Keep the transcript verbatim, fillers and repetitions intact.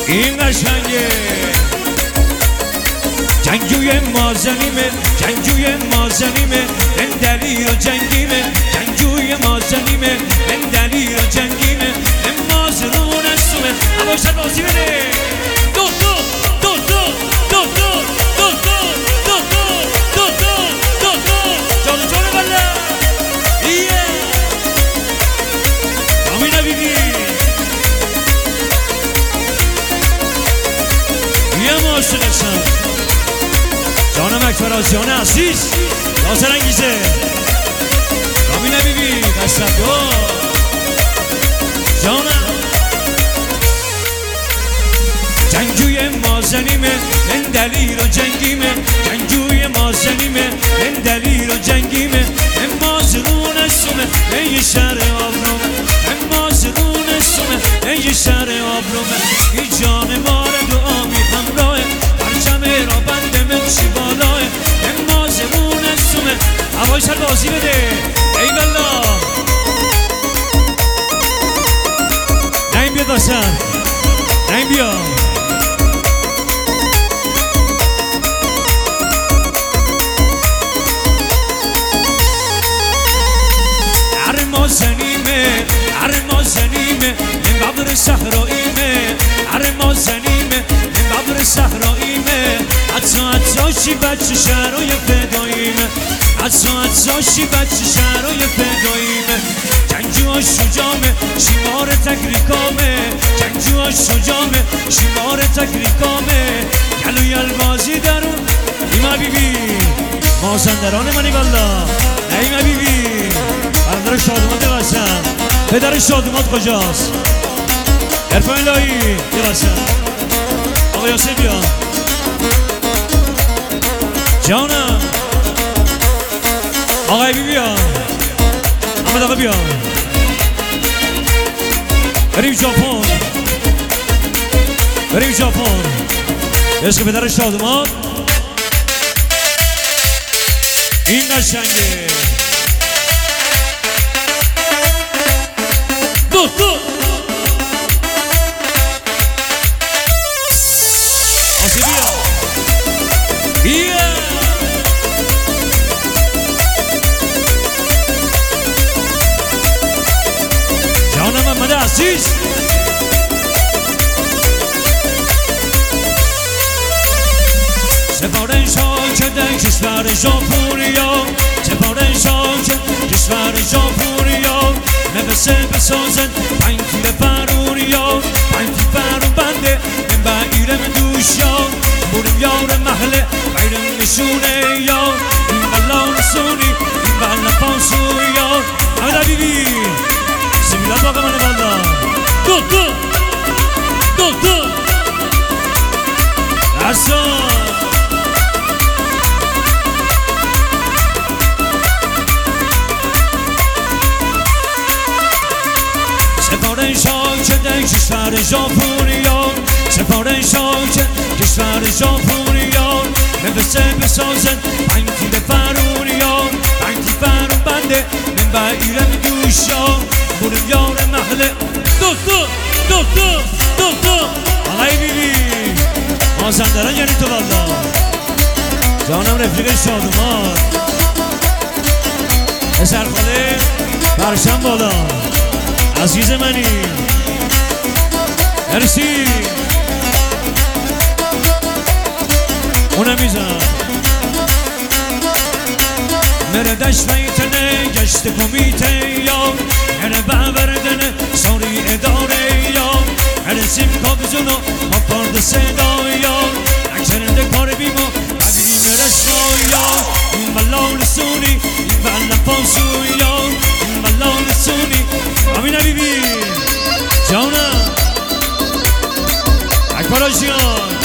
این قشنگه جنگجوی مازنیمه جنگجوی مازنیمه من دلیر و جنگیمه جنگجوی مازنیمه من دلیر و جنگیمه من مازرون اسمه عواشد بازی بده دو دو دو دو دو دو دو دو دو دو دو دو دو جانو جانو بله ایه کامینه بیبی یه ماشنشم جانم اکبراز جان عزیز ناظر انگیزه کامینه بیبی تصدق جانم جنگجوی مازنیمه من دلیر و جنگیمه جنگجوی مازنیمه من دلیر و جنگیمه من مازرون اسمه من یه شهر آبرومه من مازرون اسمه من یه شهر آبرومه ای جان مار دعامی همراهه پرچمه را بنده من چی بالاه من مازرون اسمه هوای شهر بازی بده ای والله نیم بیاد باشم نیم بیاد مازنیمه عر مازنیمه من ببر صحراییمه عر مازنیمه من ببر صحراییمه حتی حتاشی بچه شهرهای فداییمه حتی حتاشی بچه شهرهای فداییمه جنگجوها شجامه شمار تکریکامه جنگجوها شجامه شمار تکریکامه گلوی البازی درون ایما بیبی مازندران منی والا ایما بیبی پدر شادمات قسم پدر شادمات کجاست؟ عرفان الهی یه قسم آقا یاسر بیا جانم آقای بی بیا احمد آقا بیا بریم ژاپن بریم ژاپن عشق پدر شادمات این قشنگه دو دو آسی بیا بیا جانم محمد عزیز سپاره شاکده کشور ژاپنیا سپاره شاکده کشور ژاپنیا نفسه بسازن پنج تیر فروریا پنج تیر فرور بنده من بایرم دوشیا برم یار محله بیرم نشونه یا این بلا رسونی این بلا پانسویا احمد بیبی سمیلات باقا منه بالا دو دو دو دو ارسان سپاره شاکده کشور ژاپنیا سپاره شاکده کشور ژاپنیا نفسه بسازن پنج تیر فروریا پنج تیر فرور بنده من بایرم دوشیا برم یار محله دو دو دو دو دو دو آقای بیبی مازندران یعنی تو والا جانم رفیق شادومان پسر خاله پرشم بالا عزیز منی مرسی اونم میزن مره دشت میتنه گشت کمیته یا مره ببردنه ساری اداره یا مره سیم کابزونو ما پارد صدا یا نکرنده کار بیمو ببینیم رشنا یا این بلا رسونی این بلا پانسو یا این بلا رسونی امین بیبی جانم اکبر جان